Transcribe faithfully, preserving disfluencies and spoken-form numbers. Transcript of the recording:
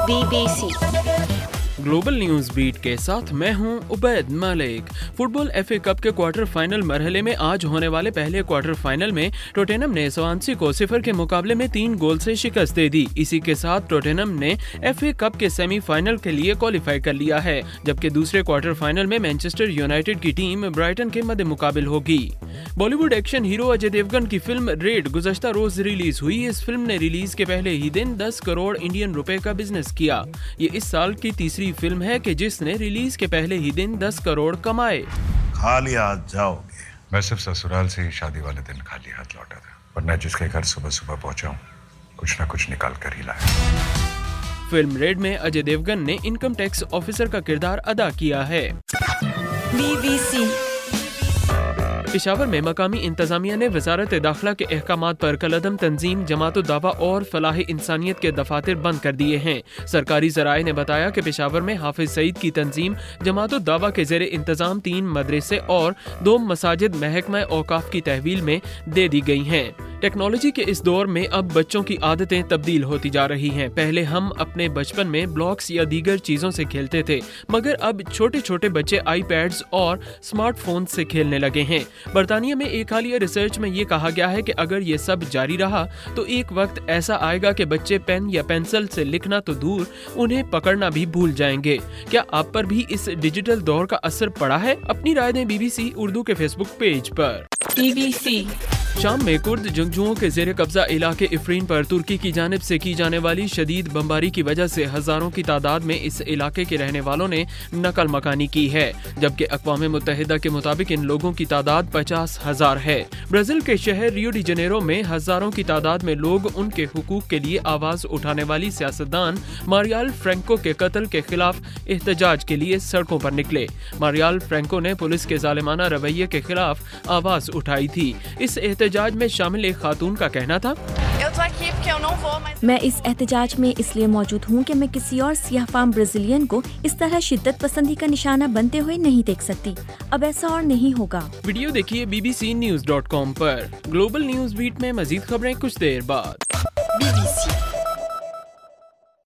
Be B C global news beat کے ساتھ میں ہوں Ubaid Malik. Football F A cup کے کوارٹر فائنل مرحلے میں آج ہونے والے پہلے کوارٹر فائنل میں ٹوٹنہم نے سوانسی کو صفر کے مقابلے میں تین گول سے شکست دے دی۔ اسی کے ساتھ ٹوٹنہم نے ایف اے کپ کے سیمی فائنل کے لیے کوالیفائی کر لیا ہے، جبکہ دوسرے کوارٹر فائنل میں مانچسٹر یونائیٹڈ کی ٹیم برائٹن کے مد مقابل ہوگی۔ Bollywood action hero Ajay Devgn کی فلم ریڈ گزشتہ روز ریلیز ہوئی۔ اس فلم نے ریلیز کے پہلے ہی دن دس کروڑ انڈین روپے کا بزنس کیا۔ یہ اس سال کی تیسری فلم ہے کہ جس نے ریلیز کے پہلے ہی دن دس کروڑ کمائے۔ خالی ہاتھ جاؤ گے؟ میں صرف سسرال سے ہی شادی والے دن خالی ہاتھ لوٹا تھا، ورنہ جس کے گھر صبح صبح پہنچا ہوں کچھ نہ کچھ نکال کر ہی لایا۔ فلم ریڈ میں اجے دیوگن نے انکم ٹیکس آفیسر کا کردار ادا کیا ہے۔ بی بی سی پشاور میں مقامی انتظامیہ نے وزارت داخلہ کے احکامات پر کالعدم تنظیم جماعت الدعوہ اور فلاح انسانیت کے دفاتر بند کر دیے ہیں۔ سرکاری ذرائع نے بتایا کہ پشاور میں حافظ سعید کی تنظیم جماعت الدعوہ کے زیر انتظام تین مدرسے اور دو مساجد محکمہ اوقاف کی تحویل میں دے دی گئی ہیں۔ ٹیکنالوجی کے اس دور میں اب بچوں کی عادتیں تبدیل ہوتی جا رہی ہیں۔ پہلے ہم اپنے بچپن میں بلاکس یا دیگر چیزوں سے کھیلتے تھے، مگر اب چھوٹے چھوٹے بچے آئی پیڈز اور اسمارٹ فون سے کھیلنے لگے ہیں۔ برطانیہ میں ایک حالیہ ریسرچ میں یہ کہا گیا ہے کہ اگر یہ سب جاری رہا تو ایک وقت ایسا آئے گا کہ بچے پین یا پینسل سے لکھنا تو دور، انہیں پکڑنا بھی بھول جائیں گے۔ کیا آپ پر بھی اس ڈیجیٹل دور کا اثر پڑا ہے؟ اپنی رائے دیں بی بی سی اردو کے فیس بک پیج پر۔ بی بی سی شام میں کرد جنگجوؤں کے زیر قبضہ علاقے عفرین پر ترکی کی جانب سے کی جانے والی شدید بمباری کی وجہ سے ہزاروں کی تعداد میں اس علاقے کے رہنے والوں نے نقل مکانی کی ہے، جبکہ اقوام متحدہ کے مطابق ان لوگوں کی تعداد پچاس ہزار ہے۔ برازیل کے شہر ریو ڈی جنیرو میں ہزاروں کی تعداد میں لوگ ان کے حقوق کے لیے آواز اٹھانے والی سیاستدان ماریال فرینکو کے قتل کے خلاف احتجاج کے لیے سڑکوں پر نکلے۔ ماریال فرینکو نے پولیس کے ظالمانہ رویے کے خلاف آواز اٹھائی تھی۔ اس احتجاج میں شامل ایک خاتون کا کہنا تھا، میں اس احتجاج میں اس لیے موجود ہوں کہ میں کسی اور سیاہ فام برازیلین کو اس طرح شدت پسندی کا نشانہ بنتے ہوئے نہیں دیکھ سکتی۔ اب ایسا اور نہیں ہوگا۔ ویڈیو دیکھیے B B C news dot com پر۔ گلوبل نیوز بیٹ میں مزید خبریں کچھ دیر بعد۔ Be B C